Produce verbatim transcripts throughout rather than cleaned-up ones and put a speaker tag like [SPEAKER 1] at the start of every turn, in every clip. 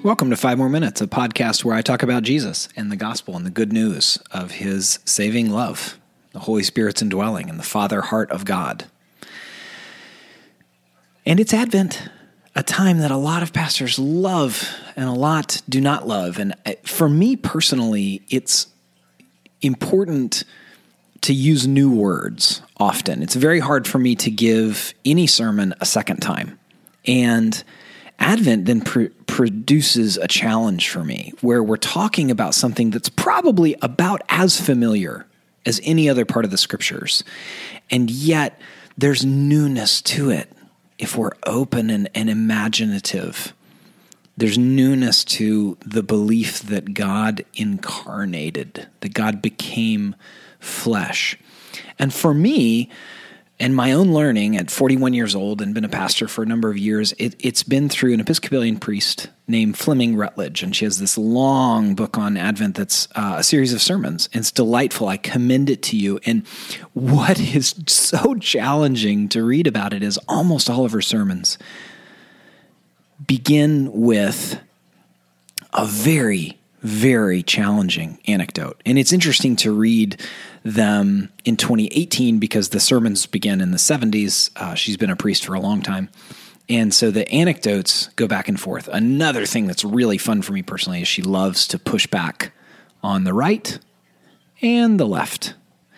[SPEAKER 1] Welcome to Five More Minutes, a podcast where I talk about Jesus and the gospel and the good news of his saving love, the Holy Spirit's indwelling, and the Father heart of God. And it's Advent, a time that a lot of pastors love and a lot do not love. And for me personally, it's important to use new words often. It's very hard for me to give any sermon a second time. And Advent then pr- produces a challenge for me where we're talking about something that's probably about as familiar as any other part of the scriptures. And yet there's newness to it if we're open and, and imaginative. There's newness to the belief that God incarnated, that God became flesh. And for me, and my own learning at forty-one years old and been a pastor for a number of years, it, it's been through an Episcopalian priest named Fleming Rutledge. And she has this long book on Advent that's uh, a series of sermons. And it's delightful. I commend it to you. And what is so challenging to read about it is almost all of her sermons begin with a very, very challenging anecdote. And it's interesting to read them in twenty eighteen because the sermons began in the seventies. Uh, she's been a priest for a long time. And so the anecdotes go back and forth. Another thing that's really fun for me personally is she loves to push back on the right and the left.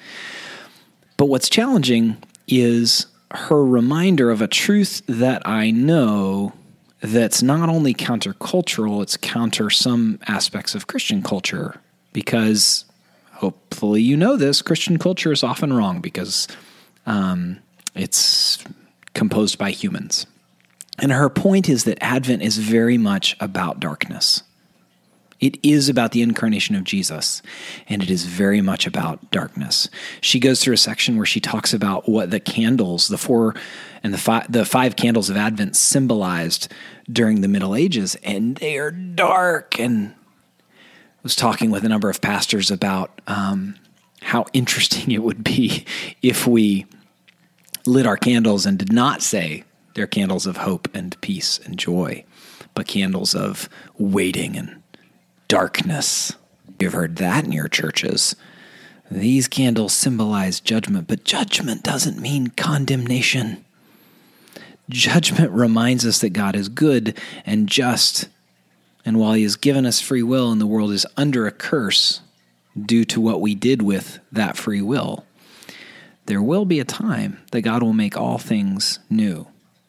[SPEAKER 1] But what's challenging is her reminder of a truth that I know that's not only countercultural, it's counter some aspects of Christian culture, because hopefully you know this, Christian culture is often wrong because um, it's composed by humans. And her point is that Advent is very much about darkness. It is about the incarnation of Jesus, and it is very much about darkness. She goes through a section where she talks about what the candles, the four and the five, the five candles of Advent symbolized during the Middle Ages, and they are dark. And I was talking with a number of pastors about um, how interesting it would be if we lit our candles and did not say they're candles of hope and peace and joy, but candles of waiting and darkness. You've heard that in your churches. These candles symbolize judgment, but judgment doesn't mean condemnation. Judgment reminds us that God is good and just, and while he has given us free will and the world is under a curse due to what we did with that free will, there will be a time that God will make all things new.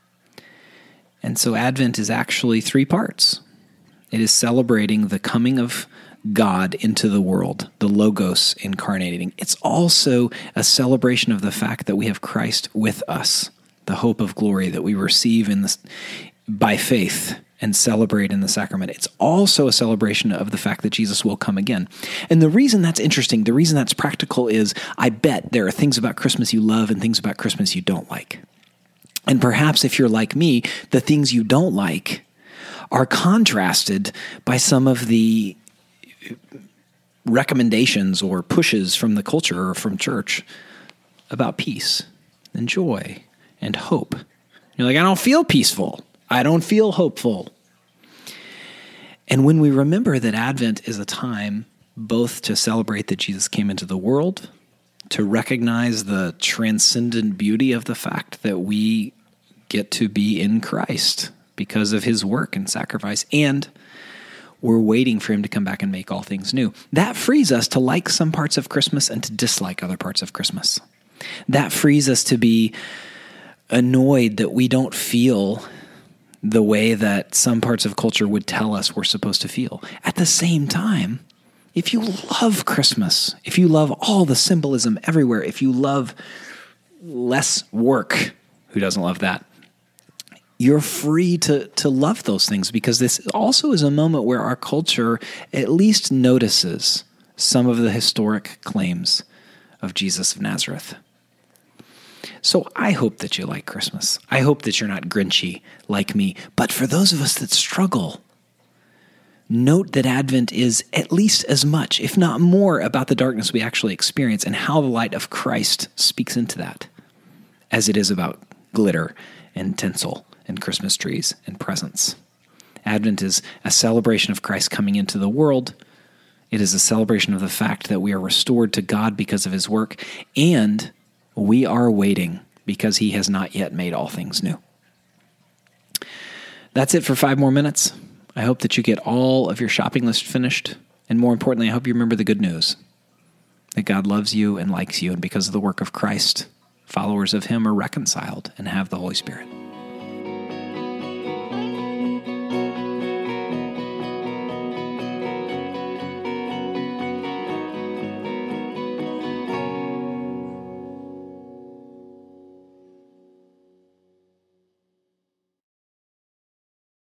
[SPEAKER 1] And so Advent is actually three parts. It is celebrating the coming of God into the world, the Logos incarnating. It's also a celebration of the fact that we have Christ with us, the hope of glory that we receive in this, by faith and celebrate in the sacrament. It's also a celebration of the fact that Jesus will come again. And the reason that's interesting, the reason that's practical is I bet there are things about Christmas you love and things about Christmas you don't like. And perhaps if you're like me, the things you don't like are contrasted by some of the recommendations or pushes from the culture or from church about peace and joy and hope. You're like, I don't feel peaceful. I don't feel hopeful. And when we remember that Advent is a time both to celebrate that Jesus came into the world, to recognize the transcendent beauty of the fact that we get to be in Christ because of his work and sacrifice, and we're waiting for him to come back and make all things new. That frees us to like some parts of Christmas and to dislike other parts of Christmas. That frees us to be annoyed that we don't feel the way that some parts of culture would tell us we're supposed to feel. At the same time, if you love Christmas, if you love all the symbolism everywhere, if you love less work, who doesn't love that? You're free to, to love those things, because this also is a moment where our culture at least notices some of the historic claims of Jesus of Nazareth. So I hope that you like Christmas. I hope that you're not Grinchy like me. But for those of us that struggle, note that Advent is at least as much, if not more, about the darkness we actually experience and how the light of Christ speaks into that, as it is about glitter and tinsel and Christmas trees and presents. Advent is a celebration of Christ coming into the world. It is a celebration of the fact that we are restored to God because of his work, and we are waiting because he has not yet made all things new. That's it for five more minutes. I hope that you get all of your shopping list finished, and more importantly, I hope you remember the good news, that God loves you and likes you, and because of the work of Christ, followers of him are reconciled and have the Holy Spirit.